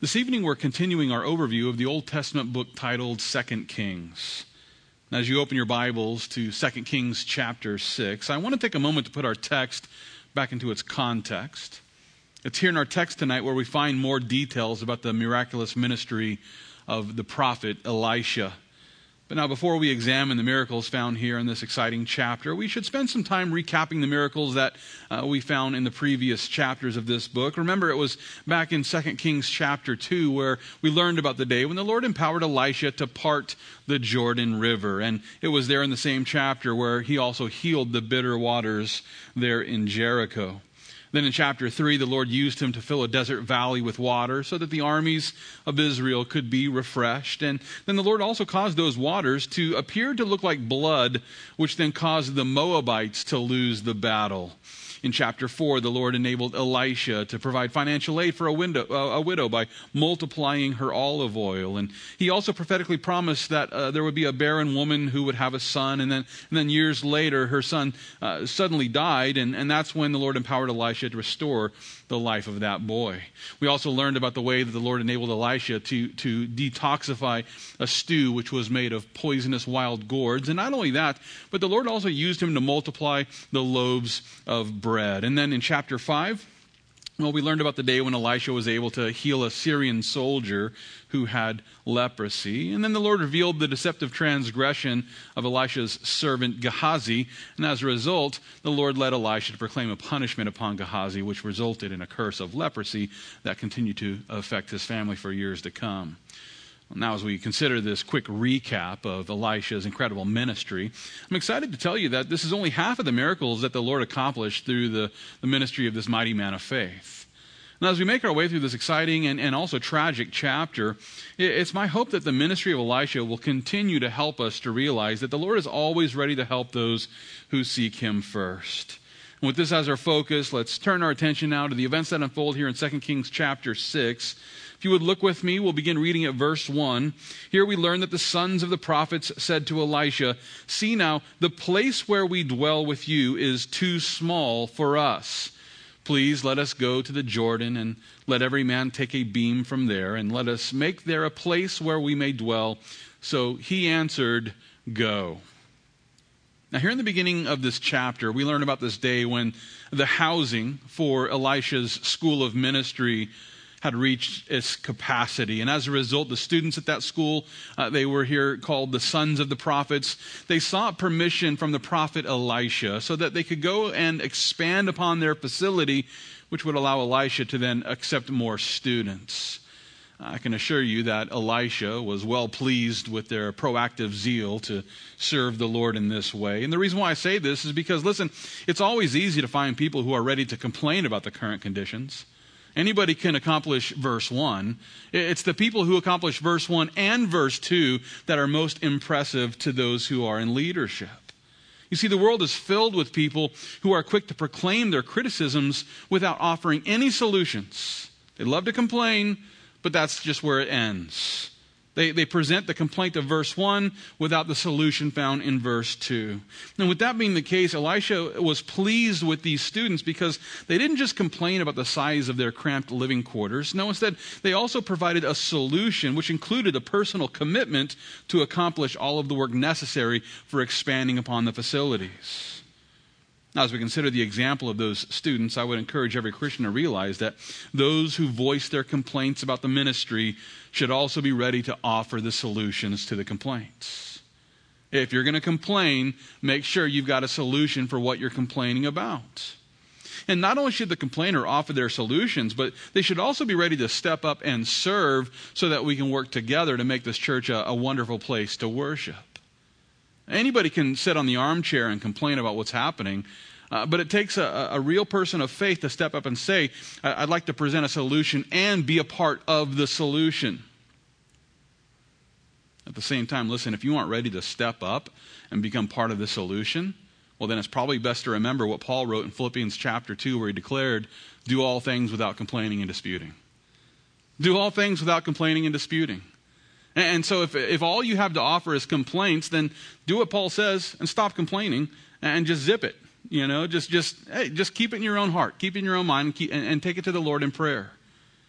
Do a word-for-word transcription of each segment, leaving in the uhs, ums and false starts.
This evening we're continuing our overview of the Old Testament book titled Second Kings. And as you open your Bibles to Second Kings chapter six, I want to take a moment to put our text back into its context. It's here in our text tonight where we find more details about the miraculous ministry of the prophet Elisha. But now, before we examine the miracles found here in this exciting chapter, we should spend some time recapping the miracles that uh, we found in the previous chapters of this book. Remember, it was back in Second Kings chapter two where we learned about the day when the Lord empowered Elisha to part the Jordan River. And it was there in the same chapter where he also healed the bitter waters there in Jericho. Then in chapter three, the Lord used him to fill a desert valley with water so that the armies of Israel could be refreshed. And then the Lord also caused those waters to appear to look like blood, which then caused the Moabites to lose the battle. In chapter four, the Lord enabled Elisha to provide financial aid for a, window, uh, a widow by multiplying her olive oil. And he also prophetically promised that uh, there would be a barren woman who would have a son. And then, and then years later, her son uh, suddenly died. And, and that's when the Lord empowered Elisha to restore the life of that boy. We also learned about the way that the Lord enabled Elisha to, to detoxify a stew which was made of poisonous wild gourds. And not only that, but the Lord also used him to multiply the loaves of bread. And then in chapter five, well, we learned about the day when Elisha was able to heal a Syrian soldier who had leprosy. And then the Lord revealed the deceptive transgression of Elisha's servant Gehazi. And as a result, the Lord led Elisha to proclaim a punishment upon Gehazi, which resulted in a curse of leprosy that continued to affect his family for years to come. Now, as we consider this quick recap of Elisha's incredible ministry, I'm excited to tell you that this is only half of the miracles that the Lord accomplished through the, the ministry of this mighty man of faith. Now, as we make our way through this exciting and, and also tragic chapter, it's my hope that the ministry of Elisha will continue to help us to realize that the Lord is always ready to help those who seek him first. And with this as our focus, let's turn our attention now to the events that unfold here in Second Kings chapter six. If you would look with me, we'll begin reading at verse one. Here we learn that the sons of the prophets said to Elisha, "See now, the place where we dwell with you is too small for us. Please let us go to the Jordan, and let every man take a beam from there, and let us make there a place where we may dwell." So he answered, "Go." Now, here in the beginning of this chapter, we learn about this day when the housing for Elisha's school of ministry had reached its capacity. And as a result, the students at that school, uh, they were here called the sons of the prophets. They sought permission from the prophet Elisha so that they could go and expand upon their facility, which would allow Elisha to then accept more students. I can assure you that Elisha was well pleased with their proactive zeal to serve the Lord in this way. And the reason why I say this is because, listen, it's always easy to find people who are ready to complain about the current conditions. Anybody can accomplish verse one. It's the people who accomplish verse one and verse two that are most impressive to those who are in leadership. You see, the world is filled with people who are quick to proclaim their criticisms without offering any solutions. They love to complain, but that's just where it ends. They, they present the complaint of verse one without the solution found in verse two. And with that being the case, Elisha was pleased with these students because they didn't just complain about the size of their cramped living quarters. No, instead, they also provided a solution which included a personal commitment to accomplish all of the work necessary for expanding upon the facilities. Now, as we consider the example of those students, I would encourage every Christian to realize that those who voice their complaints about the ministry should also be ready to offer the solutions to the complaints. If you're going to complain, make sure you've got a solution for what you're complaining about. And not only should the complainer offer their solutions, but they should also be ready to step up and serve so that we can work together to make this church a, a wonderful place to worship. Anybody can sit on the armchair and complain about what's happening, uh, but it takes a, a real person of faith to step up and say, I'd like to present a solution and be a part of the solution. At the same time, listen, if you aren't ready to step up and become part of the solution, well, then it's probably best to remember what Paul wrote in Philippians chapter two, where he declared, do all things without complaining and disputing. Do all things without complaining and disputing. And so if if all you have to offer is complaints, then do what Paul says and stop complaining and just zip it. You know, just just hey, just keep it in your own heart, keep it in your own mind, and, keep, and, and take it to the Lord in prayer.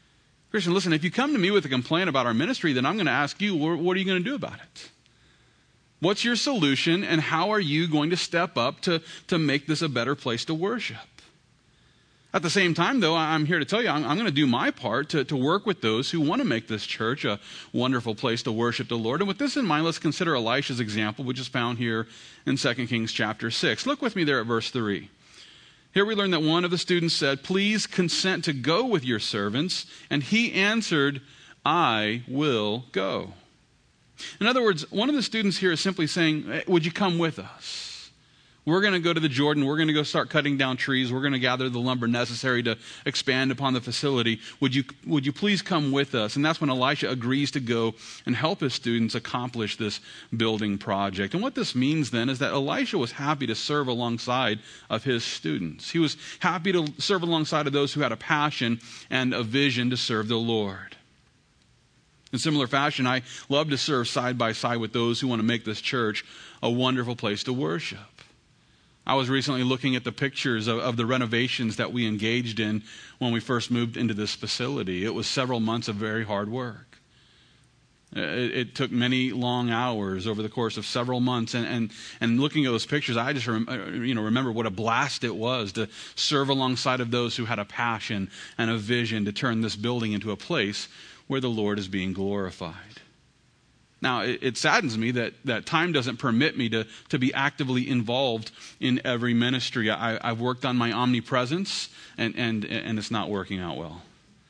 Christian, listen, if you come to me with a complaint about our ministry, then I'm going to ask you, what are you going to do about it? What's your solution, and how are you going to step up to, to make this a better place to worship? At the same time, though, I'm here to tell you, I'm, I'm going to do my part to, to work with those who want to make this church a wonderful place to worship the Lord. And with this in mind, let's consider Elisha's example, which is found here in Second Kings chapter six. Look with me there at verse three. Here we learn that one of the students said, "Please consent to go with your servants." And he answered, "I will go." In other words, one of the students here is simply saying, hey, would you come with us? We're going to go to the Jordan. We're going to go start cutting down trees. We're going to gather the lumber necessary to expand upon the facility. Would you, would you please come with us? And that's when Elisha agrees to go and help his students accomplish this building project. And what this means then is that Elisha was happy to serve alongside of his students. He was happy to serve alongside of those who had a passion and a vision to serve the Lord. In similar fashion, I love to serve side by side with those who want to make this church a wonderful place to worship. I was recently looking at the pictures of, of the renovations that we engaged in when we first moved into this facility. It was several months of very hard work. It, it took many long hours over the course of several months. And, and, and looking at those pictures, I just rem, you know, remember what a blast it was to serve alongside of those who had a passion and a vision to turn this building into a place where the Lord is being glorified. Now, it, it saddens me that, that time doesn't permit me to, to be actively involved in every ministry. I, I've worked on my omnipresence, and, and, and it's not working out well.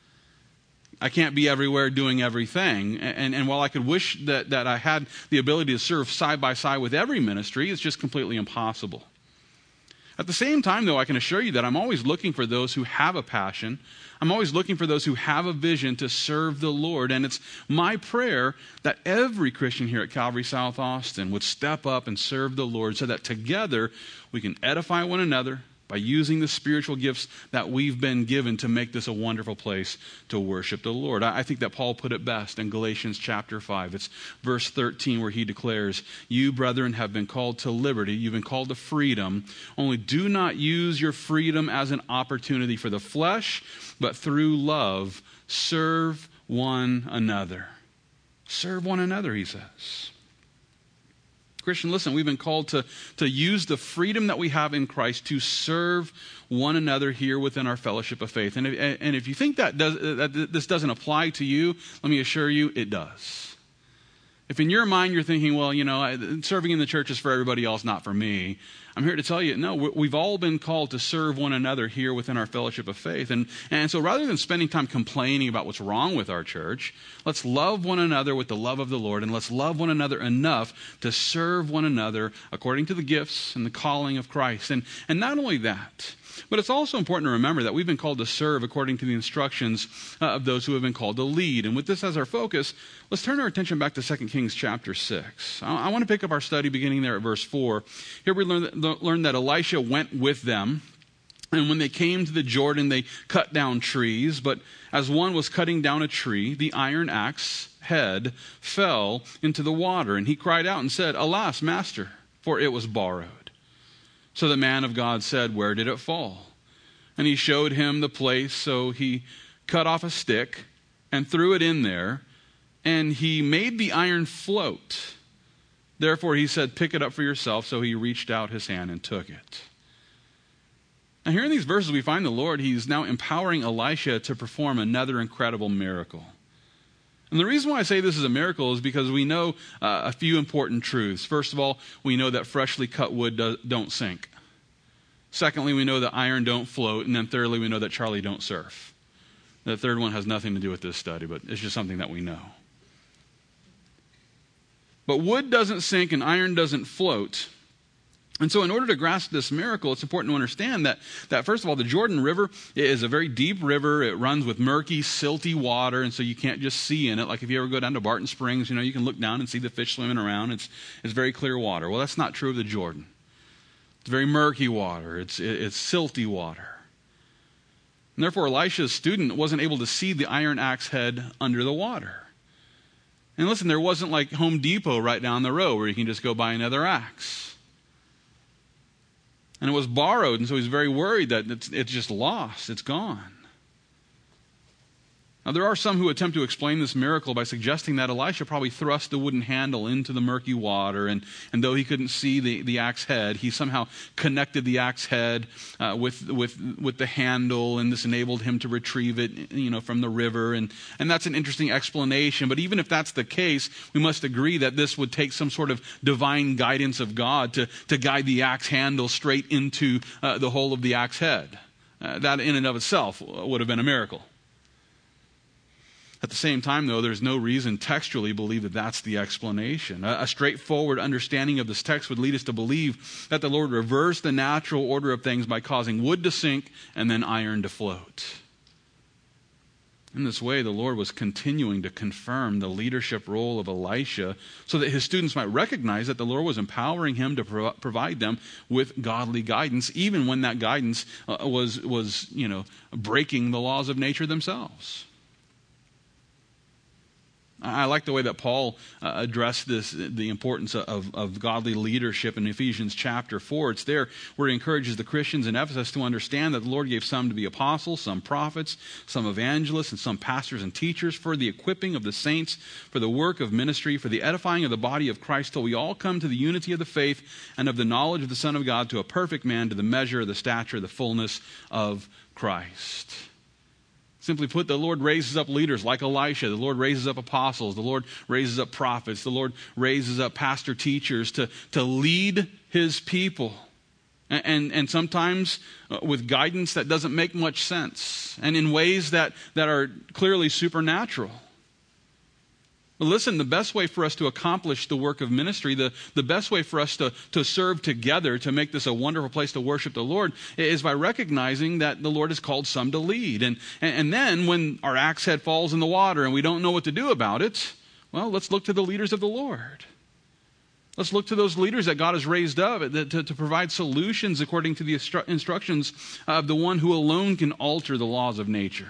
I can't be everywhere doing everything. And, and while I could wish that, that I had the ability to serve side by side with every ministry, it's just completely impossible. At the same time, though, I can assure you that I'm always looking for those who have a passion. I'm always looking for those who have a vision to serve the Lord. And it's my prayer that every Christian here at Calvary South Austin would step up and serve the Lord so that together we can edify one another by using the spiritual gifts that we've been given to make this a wonderful place to worship the Lord. I think that Paul put it best in Galatians chapter five. It's verse thirteen where he declares, "You, brethren, have been called to liberty. You've been called to freedom. Only do not use your freedom as an opportunity for the flesh, but through love serve one another." Serve one another, he says. Christian, listen, we've been called to, to use the freedom that we have in Christ to serve one another here within our fellowship of faith. And if, and if you think that, does, that this doesn't apply to you, let me assure you it does. If in your mind you're thinking, well, you know, serving in the church is for everybody else, not for me, I'm here to tell you, no, we've all been called to serve one another here within our fellowship of faith. And, and so rather than spending time complaining about what's wrong with our church, let's love one another with the love of the Lord, and let's love one another enough to serve one another according to the gifts and the calling of Christ. And, and not only that, but it's also important to remember that we've been called to serve according to the instructions uh, of those who have been called to lead. And with this as our focus, let's turn our attention back to Second Kings chapter six. I, I want to pick up our study beginning there at verse four. Here we learn that, learn that Elisha went with them. And when they came to the Jordan, they cut down trees. But as one was cutting down a tree, the iron axe head fell into the water. And he cried out and said, "Alas, master, for it was borrowed." So the man of God said, "Where did it fall?" And he showed him the place. So he cut off a stick and threw it in there, and he made the iron float. Therefore he said, "Pick it up for yourself." So he reached out his hand and took it. Now here in these verses we find the Lord, he's now empowering Elisha to perform another incredible miracle. And the reason why I say this is a miracle is because we know uh, a few important truths. First of all, we know that freshly cut wood do, don't sink. Secondly, we know that iron don't float. And then thirdly, we know that Charlie don't surf. The third one has nothing to do with this study, but it's just something that we know. But wood doesn't sink and iron doesn't float. And so in order to grasp this miracle, it's important to understand that, that, first of all, the Jordan River is a very deep river. It runs with murky, silty water, and so you can't just see in it. Like if you ever go down to Barton Springs, you know, you can look down and see the fish swimming around. It's, it's very clear water. Well, that's not true of the Jordan. It's very murky water. It's, it's silty water. And therefore, Elisha's student wasn't able to see the iron axe head under the water. And listen, there wasn't like Home Depot right down the road where you can just go buy another axe. And it was borrowed, and so he's very worried that it's, it's just lost. It's gone. Now, there are some who attempt to explain this miracle by suggesting that Elisha probably thrust the wooden handle into the murky water, and, and though he couldn't see the, the axe head, he somehow connected the axe head uh, with, with, with the handle, and this enabled him to retrieve it, you know, from the river. And, and that's an interesting explanation. But even if that's the case, we must agree that this would take some sort of divine guidance of God to, to guide the axe handle straight into uh, the hole of the axe head. Uh, that in and of itself would have been a miracle. At the same time, though, there's no reason textually to believe that that's the explanation. A, a straightforward understanding of this text would lead us to believe that the Lord reversed the natural order of things by causing wood to sink and then iron to float. In this way, the Lord was continuing to confirm the leadership role of Elisha so that his students might recognize that the Lord was empowering him to pro- provide them with godly guidance, even when that guidance uh, was, was, you know, breaking the laws of nature themselves. I like the way that Paul uh, addressed this, the importance of, of godly leadership in Ephesians chapter four. It's there where he encourages the Christians in Ephesus to understand that the Lord gave some to be apostles, some prophets, some evangelists, and some pastors and teachers for the equipping of the saints, for the work of ministry, for the edifying of the body of Christ, till we all come to the unity of the faith and of the knowledge of the Son of God, to a perfect man, to the measure of the stature, the fullness of Christ. Simply put, the Lord raises up leaders like Elisha. The Lord raises up apostles. The Lord raises up prophets. The Lord raises up pastor teachers to, to lead his people. And, and, and sometimes uh, with guidance that doesn't make much sense. And in ways that, that are clearly supernatural. But listen, the best way for us to accomplish the work of ministry, the, the best way for us to, to serve together to make this a wonderful place to worship the Lord, is by recognizing that the Lord has called some to lead. And, and, and then when our axe head falls in the water and we don't know what to do about it, well, let's look to the leaders of the Lord. Let's look to those leaders that God has raised up to, to, to provide solutions according to the instru- instructions of the one who alone can alter the laws of nature.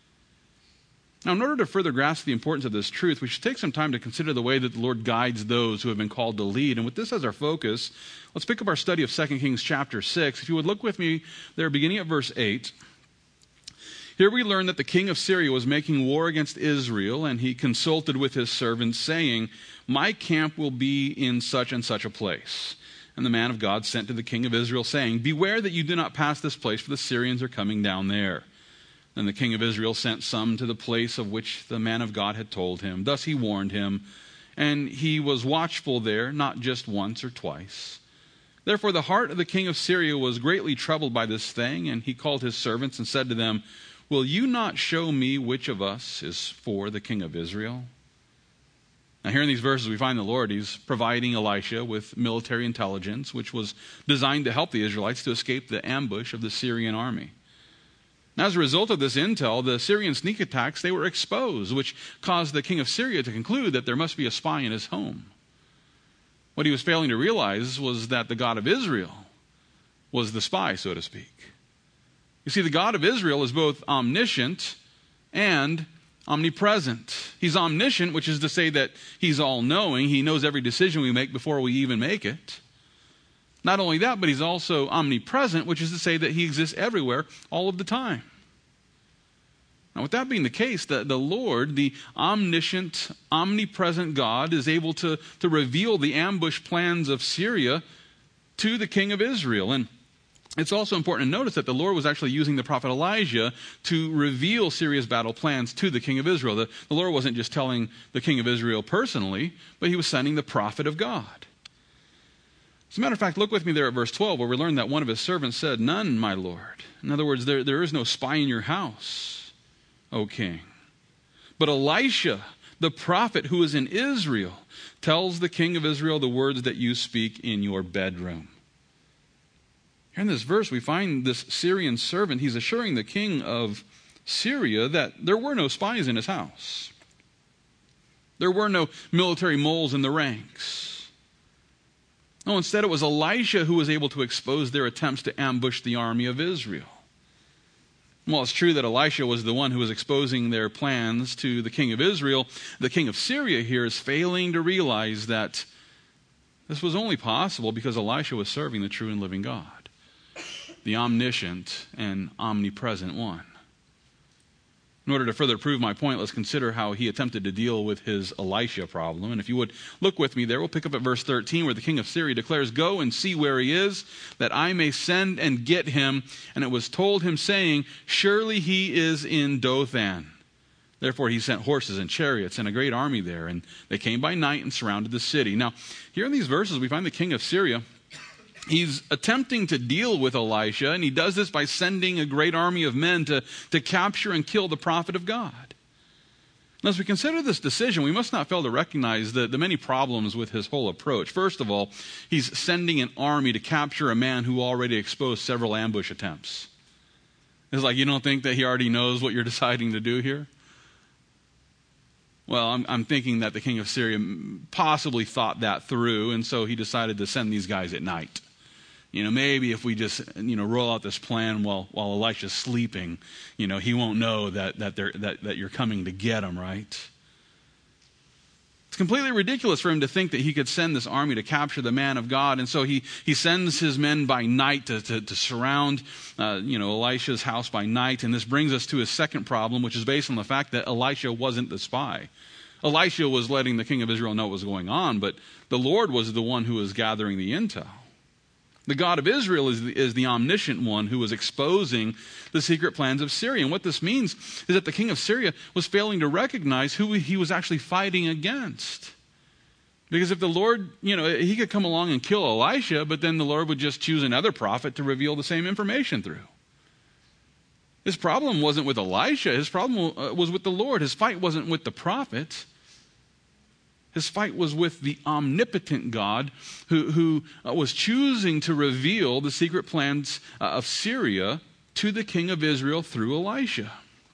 Now, in order to further grasp the importance of this truth, we should take some time to consider the way that the Lord guides those who have been called to lead. And with this as our focus, let's pick up our study of Second Kings chapter six. If you would look with me there, beginning at verse eight. Here we learn that the king of Syria was making war against Israel, and he consulted with his servants, saying, "My camp will be in such and such a place." And the man of God sent to the king of Israel, saying, "Beware that you do not pass this place, for the Syrians are coming down there." Then the king of Israel sent some to the place of which the man of God had told him. Thus he warned him, and he was watchful there, not just once or twice. Therefore the heart of the king of Syria was greatly troubled by this thing, and he called his servants and said to them, "Will you not show me which of us is for the king of Israel?" Now here in these verses we find the Lord, he's providing Elisha with military intelligence, which was designed to help the Israelites to escape the ambush of the Syrian army. As a result of this intel, the Syrian sneak attacks, they were exposed, which caused the king of Syria to conclude that there must be a spy in his home. What he was failing to realize was that the God of Israel was the spy, so to speak. You see, the God of Israel is both omniscient and omnipresent. He's omniscient, which is to say that he's all-knowing. He knows every decision we make before we even make it. Not only that, but he's also omnipresent, which is to say that he exists everywhere all of the time. Now, with that being the case, the, the Lord, the omniscient, omnipresent God, is able to, to reveal the ambush plans of Syria to the king of Israel. And it's also important to notice that the Lord was actually using the prophet Elijah to reveal Syria's battle plans to the king of Israel. The, the Lord wasn't just telling the king of Israel personally, but he was sending the prophet of God. As a matter of fact, look with me there at verse twelve, where we learn that one of his servants said, "None, my lord." In other words, there, there is no spy in your house, O king. But Elisha, the prophet who is in Israel, tells the king of Israel the words that you speak in your bedroom. Here in this verse, we find this Syrian servant, he's assuring the king of Syria that there were no spies in his house. There were no military moles in the ranks. No, instead it was Elisha who was able to expose their attempts to ambush the army of Israel. Well, it's true that Elisha was the one who was exposing their plans to the king of Israel. The king of Syria here is failing to realize that this was only possible because Elisha was serving the true and living God, the omniscient and omnipresent one. In order to further prove my point, let's consider how he attempted to deal with his Elisha problem. And if you would look with me there, we'll pick up at verse thirteen, where the king of Syria declares, "Go and see where he is, that I may send and get him. And it was told him, saying, Surely he is in Dothan. Therefore he sent horses and chariots and a great army there. And they came by night and surrounded the city." Now, here in these verses, we find the king of Syria. He's attempting to deal with Elisha, and he does this by sending a great army of men to, to capture and kill the prophet of God. Now, as we consider this decision, we must not fail to recognize the, the many problems with his whole approach. First of all, he's sending an army to capture a man who already exposed several ambush attempts. It's like, you don't think that he already knows what you're deciding to do here? Well, I'm, I'm thinking that the king of Syria possibly thought that through, and so he decided to send these guys at night. You know, maybe if we just, you know, roll out this plan while while Elisha's sleeping, you know, he won't know that that they're that, that you're coming to get him, right? It's completely ridiculous for him to think that he could send this army to capture the man of God, and so he he sends his men by night to to, to surround, uh, you know, Elisha's house by night. And this brings us to his second problem, which is based on the fact that Elisha wasn't the spy. Elisha was letting the king of Israel know what was going on, but the Lord was the one who was gathering the intel. The God of Israel is the, is the omniscient one who was exposing the secret plans of Syria. And what this means is that the king of Syria was failing to recognize who he was actually fighting against. Because if the Lord, you know, he could come along and kill Elisha, but then the Lord would just choose another prophet to reveal the same information through. His problem wasn't with Elisha. His problem was with the Lord. His fight wasn't with the prophet. His fight was with the omnipotent God who, who uh, was choosing to reveal the secret plans uh, of Syria to the king of Israel through Elisha.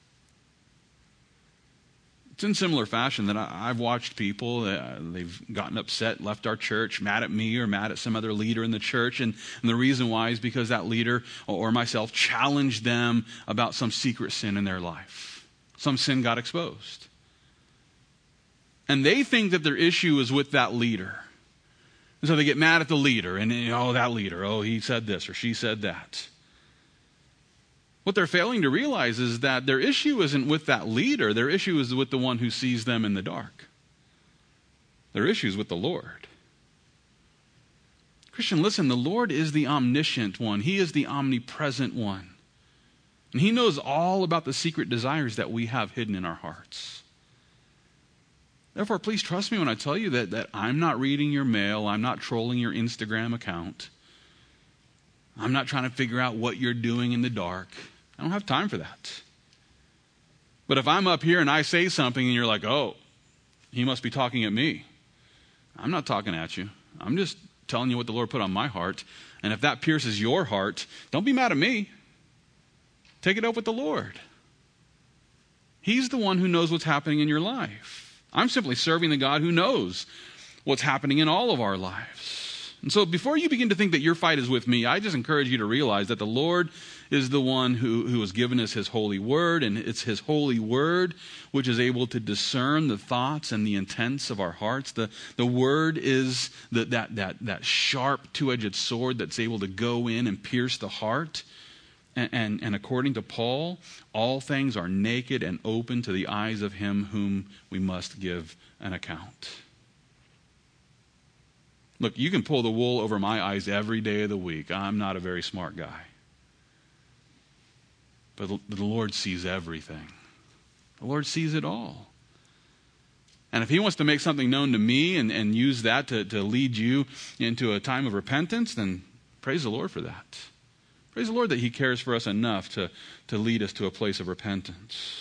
It's in similar fashion that I, I've watched people, uh, they've gotten upset, left our church, mad at me or mad at some other leader in the church. And, and the reason why is because that leader or, or myself challenged them about some secret sin in their life. Some sin got exposed. And they think that their issue is with that leader. And so they get mad at the leader. And, oh, that leader, oh, he said this or she said that. What they're failing to realize is that their issue isn't with that leader. Their issue is with the one who sees them in the dark. Their issue is with the Lord. Christian, listen, the Lord is the omniscient one. He is the omnipresent one. And he knows all about the secret desires that we have hidden in our hearts. Therefore, please trust me when I tell you that, that I'm not reading your mail. I'm not trolling your Instagram account. I'm not trying to figure out what you're doing in the dark. I don't have time for that. But if I'm up here and I say something and you're like, oh, he must be talking at me. I'm not talking at you. I'm just telling you what the Lord put on my heart. And if that pierces your heart, don't be mad at me. Take it up with the Lord. He's the one who knows what's happening in your life. I'm simply serving the God who knows what's happening in all of our lives. And so before you begin to think that your fight is with me, I just encourage you to realize that the Lord is the one who, who has given us his holy word, and it's his holy word which is able to discern the thoughts and the intents of our hearts. The, the word is the, that, that, that sharp two-edged sword that's able to go in and pierce the heart. And, and, and according to Paul, all things are naked and open to the eyes of him whom we must give an account. Look, you can pull the wool over my eyes every day of the week. I'm not a very smart guy. But the Lord sees everything. The Lord sees it all. And if he wants to make something known to me and, and use that to, to lead you into a time of repentance, then praise the Lord for that. Praise the Lord that he cares for us enough to, to lead us to a place of repentance.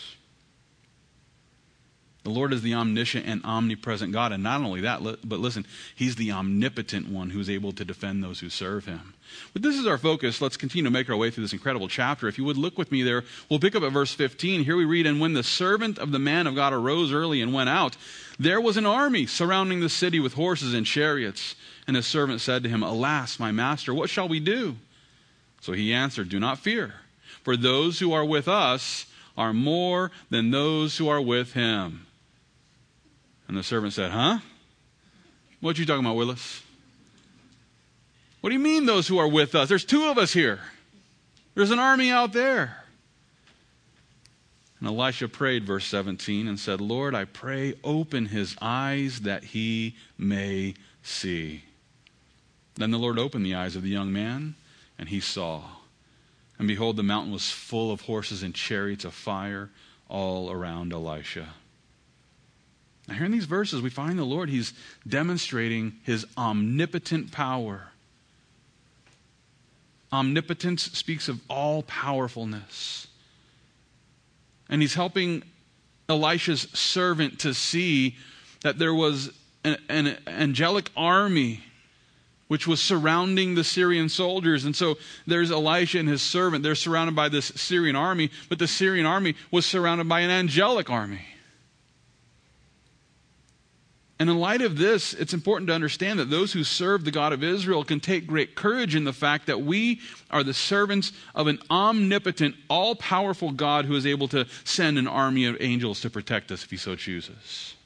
The Lord is the omniscient and omnipresent God. And not only that, but listen, he's the omnipotent one who's able to defend those who serve him. But this is our focus. Let's continue to make our way through this incredible chapter. If you would look with me there, we'll pick up at verse fifteen. Here we read, "And when the servant of the man of God arose early and went out, there was an army surrounding the city with horses and chariots. And his servant said to him, Alas, my master, what shall we do? So he answered, Do not fear, for those who are with us are more than those who are with him. And the servant said, Huh? What you talking about, Willis? What do you mean those who are with us? There's two of us here. There's an army out there. And Elisha prayed, verse seventeen, and said, Lord, I pray, open his eyes that he may see. Then the Lord opened the eyes of the young man, and he saw. And behold, the mountain was full of horses and chariots of fire all around Elisha. Now here in these verses, we find the Lord, he's demonstrating his omnipotent power. Omnipotence speaks of all powerfulness. And he's helping Elisha's servant to see that there was an, an angelic army which was surrounding the Syrian soldiers. And so there's Elisha and his servant. They're surrounded by this Syrian army, but the Syrian army was surrounded by an angelic army. And in light of this, it's important to understand that those who serve the God of Israel can take great courage in the fact that we are the servants of an omnipotent, all-powerful God who is able to send an army of angels to protect us if he so chooses.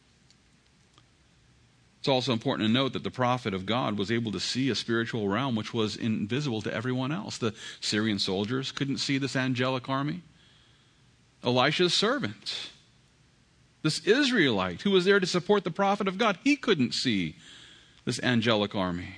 It's also important to note that the prophet of God was able to see a spiritual realm which was invisible to everyone else. The Syrian soldiers couldn't see this angelic army. Elisha's servant, this Israelite who was there to support the prophet of God, he couldn't see this angelic army.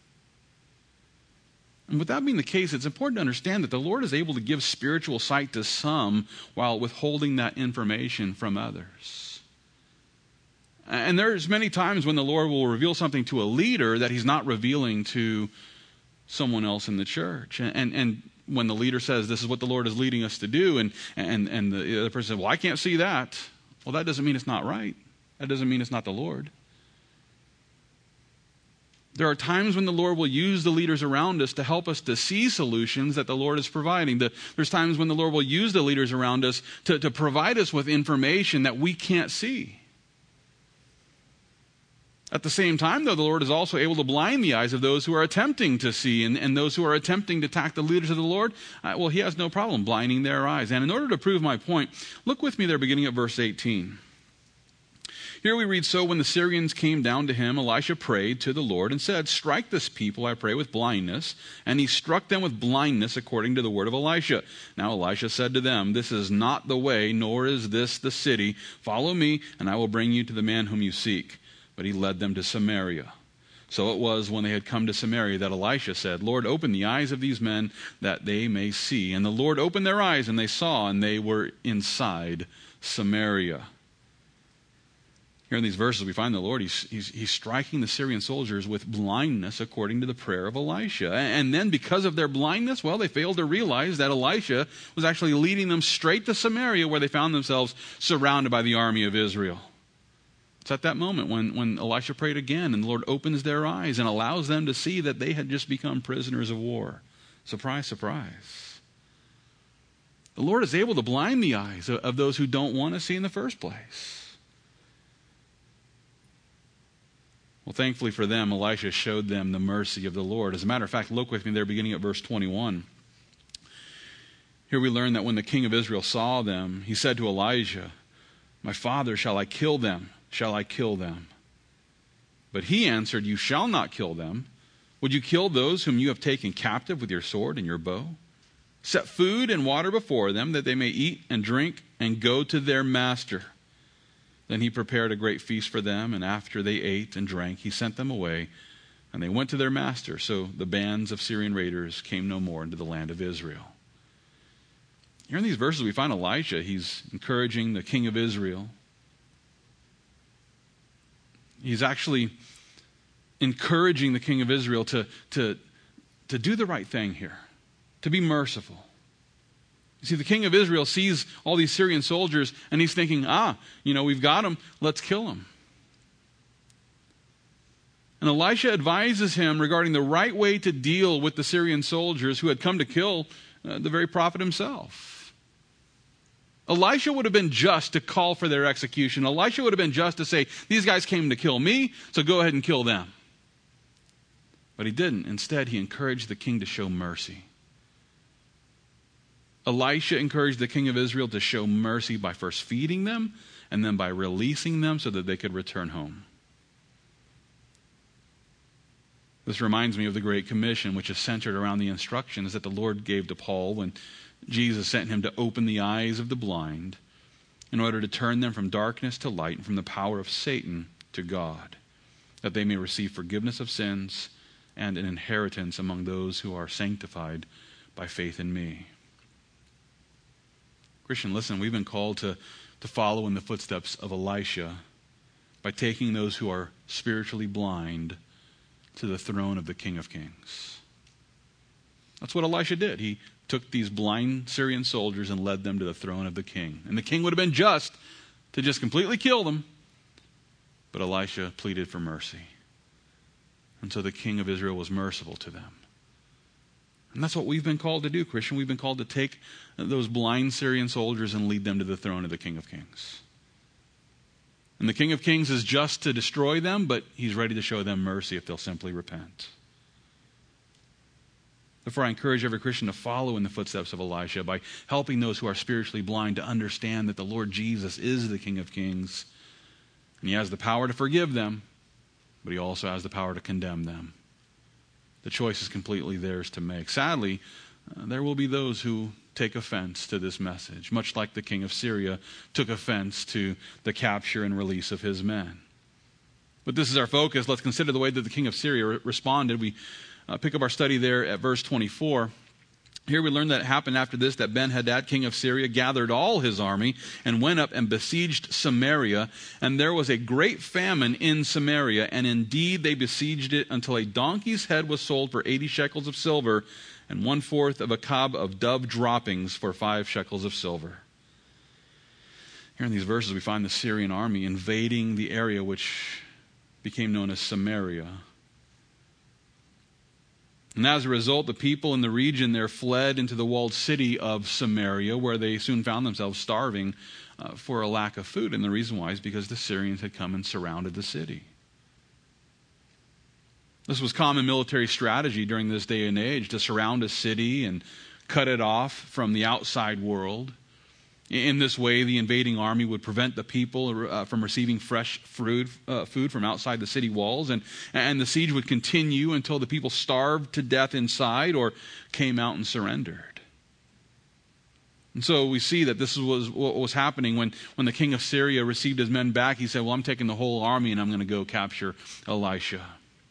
And with that being the case, it's important to understand that the Lord is able to give spiritual sight to some while withholding that information from others. And there's many times when the Lord will reveal something to a leader that he's not revealing to someone else in the church. And, and, and when the leader says, this is what the Lord is leading us to do, and, and, and the other person says, well, I can't see that. Well, that doesn't mean it's not right. That doesn't mean it's not the Lord. There are times when the Lord will use the leaders around us to help us to see solutions that the Lord is providing. The, there's times when the Lord will use the leaders around us to, to provide us with information that we can't see. At the same time, though, the Lord is also able to blind the eyes of those who are attempting to see, and, and those who are attempting to attack the leaders of the Lord, uh, well, he has no problem blinding their eyes. And in order to prove my point, look with me there beginning at verse eighteen. Here we read, so when the Syrians came down to him, Elisha prayed to the Lord and said, strike this people, I pray, with blindness. And he struck them with blindness according to the word of Elisha. Now Elisha said to them, this is not the way, nor is this the city. Follow me, and I will bring you to the man whom you seek. But he led them to Samaria. So it was when they had come to Samaria that Elisha said, Lord, open the eyes of these men that they may see. And the Lord opened their eyes, and they saw, and they were inside Samaria. Here in these verses, we find the Lord, he's, he's, he's striking the Syrian soldiers with blindness according to the prayer of Elisha. And then because of their blindness, well, they failed to realize that Elisha was actually leading them straight to Samaria, where they found themselves surrounded by the army of Israel. It's at that moment when, when Elisha prayed again, and the Lord opens their eyes and allows them to see that they had just become prisoners of war. Surprise, surprise. The Lord is able to blind the eyes of, of those who don't want to see in the first place. Well, thankfully for them, Elisha showed them the mercy of the Lord. As a matter of fact, look with me there beginning at verse twenty-one. Here we learn that when the king of Israel saw them, he said to Elijah, my father, shall I kill them? Shall I kill them? But he answered, you shall not kill them. Would you kill those whom you have taken captive with your sword and your bow? Set food and water before them, that they may eat and drink and go to their master. Then he prepared a great feast for them, and after they ate and drank, he sent them away, and they went to their master. So the bands of Syrian raiders came no more into the land of Israel. Here in these verses, we find Elisha. He's encouraging the king of Israel. He's actually encouraging the king of Israel to, to, to do the right thing here, to be merciful. You see, the king of Israel sees all these Syrian soldiers, and he's thinking, ah, you know, we've got them, let's kill them. And Elisha advises him regarding the right way to deal with the Syrian soldiers who had come to kill uh, the very prophet himself. Elisha would have been just to call for their execution. Elisha would have been just to say, these guys came to kill me, so go ahead and kill them. But he didn't. Instead, he encouraged the king to show mercy. Elisha encouraged the king of Israel to show mercy by first feeding them and then by releasing them so that they could return home. This reminds me of the Great Commission, which is centered around the instructions that the Lord gave to Paul when Jesus sent him to open the eyes of the blind in order to turn them from darkness to light and from the power of Satan to God, that they may receive forgiveness of sins and an inheritance among those who are sanctified by faith in me. Christian, listen, we've been called to, to follow in the footsteps of Elisha by taking those who are spiritually blind to the throne of the King of Kings. That's what Elisha did. He took these blind Syrian soldiers and led them to the throne of the king. And the king would have been just to just completely kill them, but Elisha pleaded for mercy. And so the king of Israel was merciful to them. And that's what we've been called to do, Christian. We've been called to take those blind Syrian soldiers and lead them to the throne of the King of Kings. And the King of Kings is just to destroy them, but he's ready to show them mercy if they'll simply repent. Therefore, I encourage every Christian to follow in the footsteps of Elisha by helping those who are spiritually blind to understand that the Lord Jesus is the King of Kings. And he has the power to forgive them, but he also has the power to condemn them. The choice is completely theirs to make. Sadly, uh, there will be those who take offense to this message, much like the king of Syria took offense to the capture and release of his men. But this is our focus. Let's consider the way that the king of Syria re- responded. We Uh, pick up our study there at verse twenty-four. Here we learn that it happened after this that Ben-Hadad, king of Syria, gathered all his army and went up and besieged Samaria. And there was a great famine in Samaria. And indeed they besieged it until a donkey's head was sold for eighty shekels of silver and one-fourth of a cob of dove droppings for five shekels of silver. Here in these verses we find the Syrian army invading the area which became known as Samaria. And as a result, the people in the region there fled into the walled city of Samaria, where they soon found themselves starving uh, for a lack of food. And the reason why is because the Syrians had come and surrounded the city. This was common military strategy during this day and age, to surround a city and cut it off from the outside world. In this way, the invading army would prevent the people uh, from receiving fresh fruit, uh, food from outside the city walls, and, and the siege would continue until the people starved to death inside or came out and surrendered. And so we see that this was what was happening when, when the king of Syria received his men back. He said, well, I'm taking the whole army and I'm going to go capture Elisha.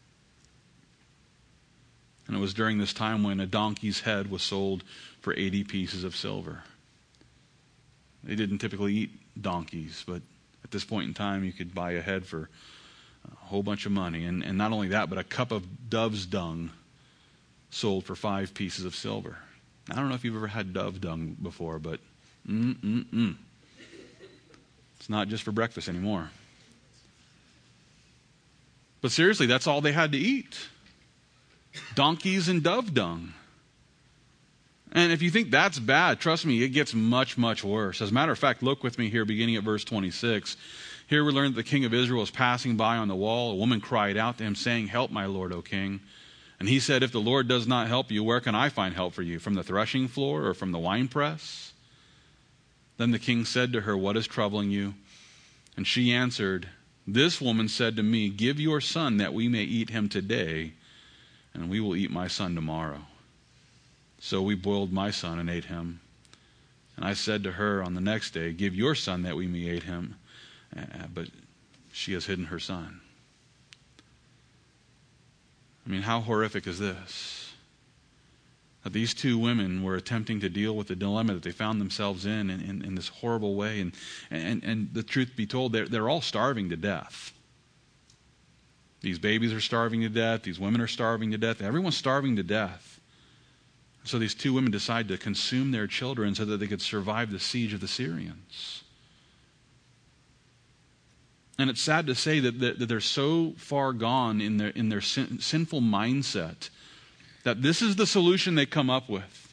And it was during this time when a donkey's head was sold for eighty pieces of silver. They didn't typically eat donkeys, but at this point in time, you could buy a head for a whole bunch of money. And, and not only that, but a cup of dove's dung sold for five pieces of silver. I don't know if you've ever had dove dung before, but mm-mm-mm. It's not just for breakfast anymore. But seriously, that's all they had to eat. Donkeys and dove dung. And if you think that's bad, trust me, it gets much, much worse. As a matter of fact, look with me here, beginning at verse twenty-six. Here we learn that the king of Israel was passing by on the wall. A woman cried out to him, saying, help, my lord, O king. And he said, if the Lord does not help you, where can I find help for you? From the threshing floor or from the winepress? Then the king said to her, what is troubling you? And she answered, this woman said to me, give your son that we may eat him today, and we will eat my son tomorrow. So we boiled my son and ate him. And I said to her on the next day, give your son that we may eat him. Uh, but she has hidden her son. I mean, how horrific is this? That these two women were attempting to deal with the dilemma that they found themselves in in, in, in this horrible way. And, and, and the truth be told, they're, they're all starving to death. These babies are starving to death. These women are starving to death. Everyone's starving to death. So these two women decide to consume their children so that they could survive the siege of the Syrians. And it's sad to say that, that, that they're so far gone in their, in their sin, sinful mindset that this is the solution they come up with.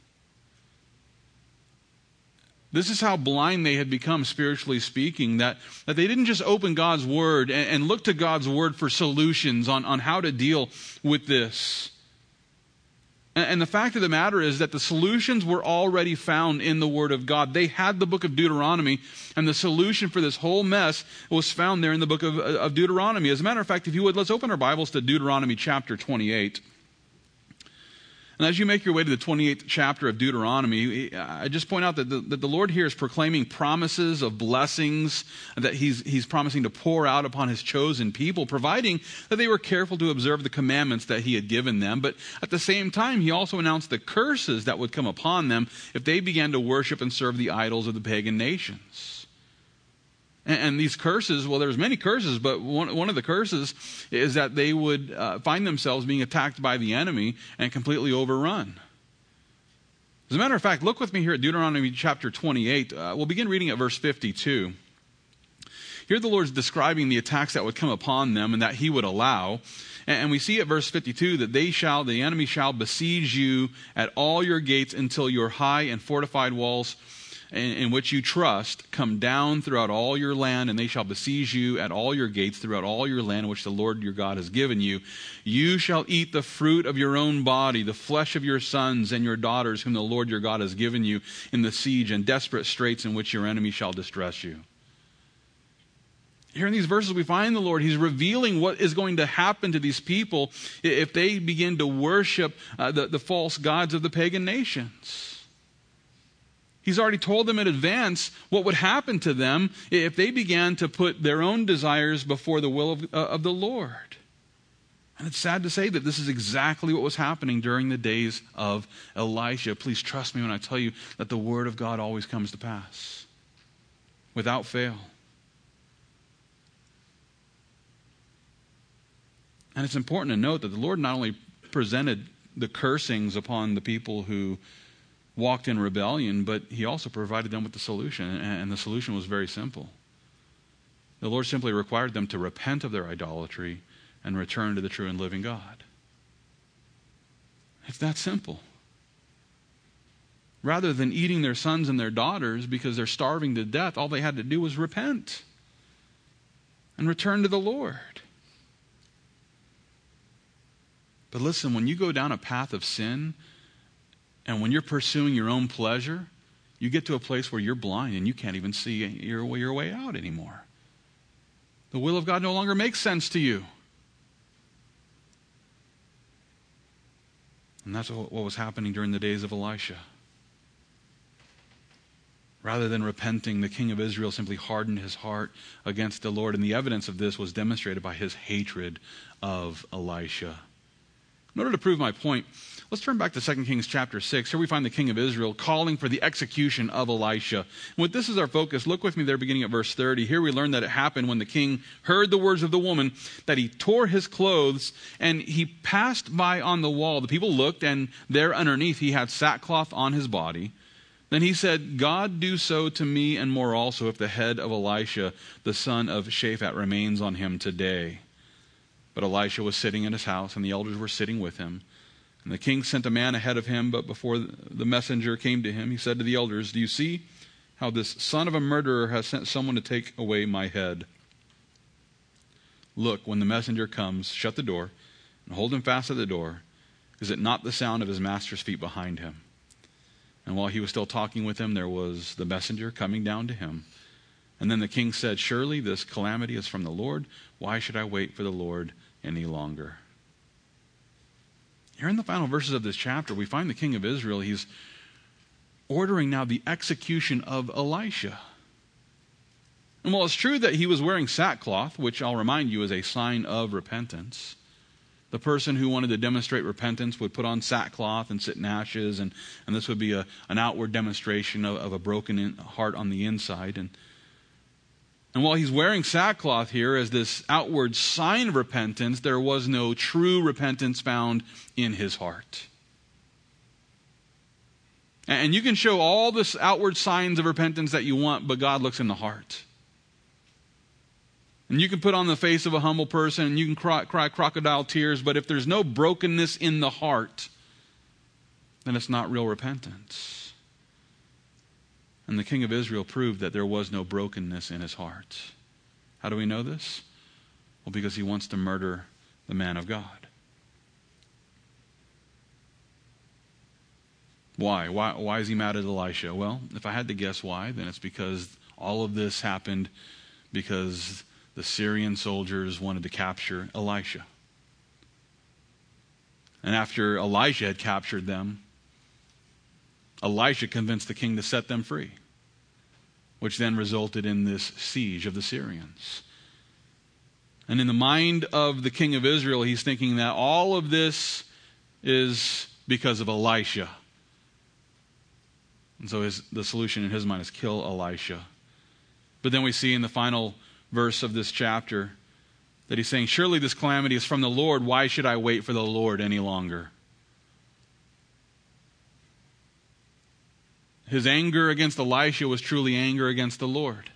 This is how blind they had become, spiritually speaking, that, that they didn't just open God's Word and, and look to God's Word for solutions on, on how to deal with this. And the fact of the matter is that the solutions were already found in the Word of God. They had the book of Deuteronomy, and the solution for this whole mess was found there in the book of, of Deuteronomy. As a matter of fact, if you would, let's open our Bibles to Deuteronomy chapter twenty-eight. And as you make your way to the twenty-eighth chapter of Deuteronomy, I just point out that the, that the Lord here is proclaiming promises of blessings that he's, he's promising to pour out upon his chosen people, providing that they were careful to observe the commandments that he had given them. But at the same time, he also announced the curses that would come upon them if they began to worship and serve the idols of the pagan nations. And these curses, well, there's many curses, but one, one of the curses is that they would uh, find themselves being attacked by the enemy and completely overrun. As a matter of fact, look with me here at Deuteronomy chapter twenty-eight. Uh, we'll begin reading at verse fifty-two. Here the Lord's describing the attacks that would come upon them and that he would allow. And we see at verse fifty-two that they shall, the enemy shall besiege you at all your gates until your high and fortified walls in which you trust come down throughout all your land, and they shall besiege you at all your gates throughout all your land which the Lord your God has given you. You shall eat the fruit of your own body, the flesh of your sons and your daughters whom the Lord your God has given you in the siege and desperate straits in which your enemy shall distress you. Here in these verses we find the Lord, he's revealing what is going to happen to these people if they begin to worship uh, the, the false gods of the pagan nations. He's already told them in advance what would happen to them if they began to put their own desires before the will of, uh, of the Lord. And it's sad to say that this is exactly what was happening during the days of Elisha. Please trust me when I tell you that the word of God always comes to pass, without fail. And it's important to note that the Lord not only presented the cursings upon the people who walked in rebellion, but he also provided them with the solution, and the solution was very simple. The Lord simply required them to repent of their idolatry and return to the true and living God. It's that simple. Rather than eating their sons and their daughters because they're starving to death, all they had to do was repent and return to the Lord. But listen, when you go down a path of sin, and when you're pursuing your own pleasure, you get to a place where you're blind and you can't even see your, your way out anymore. The will of God no longer makes sense to you. And that's what was happening during the days of Elisha. Rather than repenting, the king of Israel simply hardened his heart against the Lord. And the evidence of this was demonstrated by his hatred of Elisha. In order to prove my point, let's turn back to Second Kings chapter six. Here we find the king of Israel calling for the execution of Elisha. And with this as our focus, look with me there beginning at verse thirty. Here we learn that it happened when the king heard the words of the woman, that he tore his clothes and he passed by on the wall. The people looked, and there underneath he had sackcloth on his body. Then he said, God do so to me and more also if the head of Elisha, the son of Shaphat, remains on him today. But Elisha was sitting in his house, and the elders were sitting with him. And the king sent a man ahead of him, but before the messenger came to him, he said to the elders, do you see how this son of a murderer has sent someone to take away my head? Look, when the messenger comes, shut the door and hold him fast at the door. Is it not the sound of his master's feet behind him? And while he was still talking with him, there was the messenger coming down to him. And then the king said, surely this calamity is from the Lord. Why should I wait for the Lord any longer? Here in the final verses of this chapter, we find the king of Israel. He's ordering now the execution of Elisha. And while it's true that he was wearing sackcloth, which I'll remind you is a sign of repentance, the person who wanted to demonstrate repentance would put on sackcloth and sit in ashes, and, and this would be a, an outward demonstration of, of a broken in, heart on the inside. And And while he's wearing sackcloth here as this outward sign of repentance, there was no true repentance found in his heart. And you can show all this outward signs of repentance that you want, but God looks in the heart. And you can put on the face of a humble person, and you can cry, cry crocodile tears, but if there's no brokenness in the heart, then it's not real repentance. And the king of Israel proved that there was no brokenness in his heart. How do we know this? Well, because he wants to murder the man of God. Why? Why, why is he mad at Elisha? Well, if I had to guess why, then it's because all of this happened because the Syrian soldiers wanted to capture Elisha. And after Elijah had captured them, Elisha convinced the king to set them free, which then resulted in this siege of the Syrians. And in the mind of the king of Israel, he's thinking that all of this is because of Elisha. And so his, the solution in his mind is kill Elisha. But then we see in the final verse of this chapter that he's saying, surely this calamity is from the Lord. Why should I wait for the Lord any longer? His anger against Elisha was truly anger against the Lord.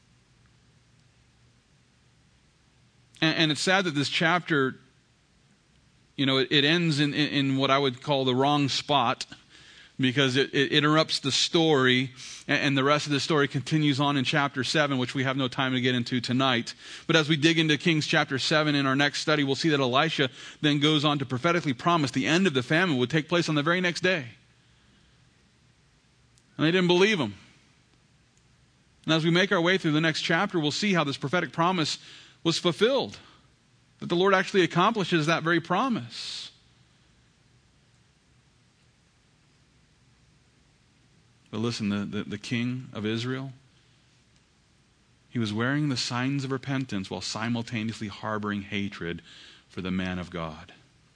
And, and it's sad that this chapter, you know, it, it ends in, in, in what I would call the wrong spot, because it, it interrupts the story, and, and the rest of the story continues on in chapter seven, which we have no time to get into tonight. But as we dig into Kings chapter seven in our next study, we'll see that Elisha then goes on to prophetically promise the end of the famine would take place on the very next day. And they didn't believe him. And as we make our way through the next chapter, we'll see how this prophetic promise was fulfilled, that the Lord actually accomplishes that very promise. But listen, the, the, the king of Israel, he was wearing the signs of repentance while simultaneously harboring hatred for the man of God.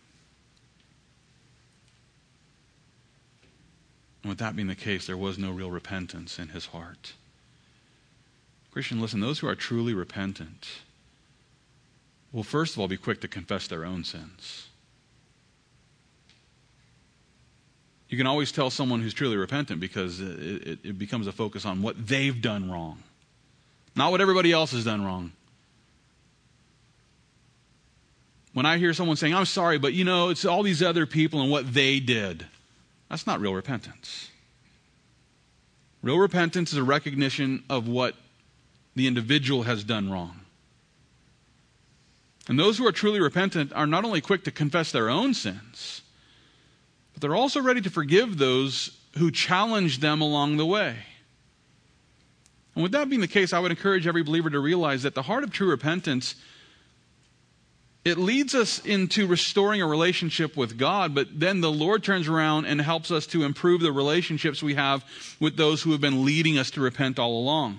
And with that being the case, there was no real repentance in his heart. Christian, listen, those who are truly repentant will first of all be quick to confess their own sins. You can always tell someone who's truly repentant because it, it, it becomes a focus on what they've done wrong, not what everybody else has done wrong. When I hear someone saying, I'm sorry, but you know, it's all these other people and what they did, that's not real repentance. Real repentance is a recognition of what the individual has done wrong. And those who are truly repentant are not only quick to confess their own sins, but they're also ready to forgive those who challenge them along the way. And with that being the case, I would encourage every believer to realize that the heart of true repentance, it leads us into restoring a relationship with God, but then the Lord turns around and helps us to improve the relationships we have with those who have been leading us to repent all along.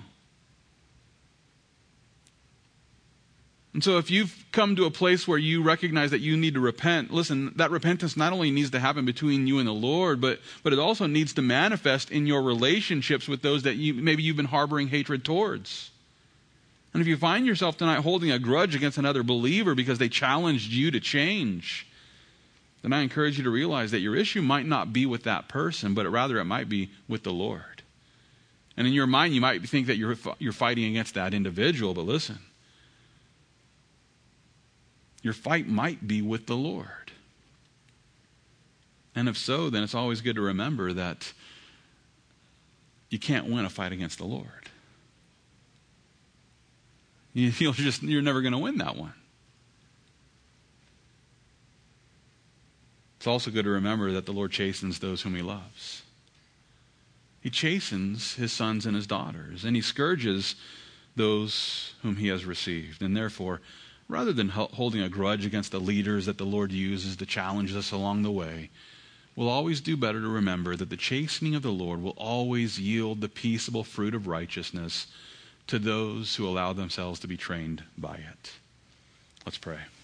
And so if you've come to a place where you recognize that you need to repent, listen, that repentance not only needs to happen between you and the Lord, but, but it also needs to manifest in your relationships with those that you maybe you've been harboring hatred towards. And if you find yourself tonight holding a grudge against another believer because they challenged you to change, then I encourage you to realize that your issue might not be with that person, but rather it might be with the Lord. And in your mind, you might think that you're, you're fighting against that individual, but listen, your fight might be with the Lord. And if so, then it's always good to remember that you can't win a fight against the Lord. You, you'll just, you're never going to win that one. It's also good to remember that the Lord chastens those whom he loves. He chastens his sons and his daughters, and he scourges those whom he has received. And therefore, rather than holding a grudge against the leaders that the Lord uses to challenge us along the way, we'll always do better to remember that the chastening of the Lord will always yield the peaceable fruit of righteousness to those who allow themselves to be trained by it. Let's pray.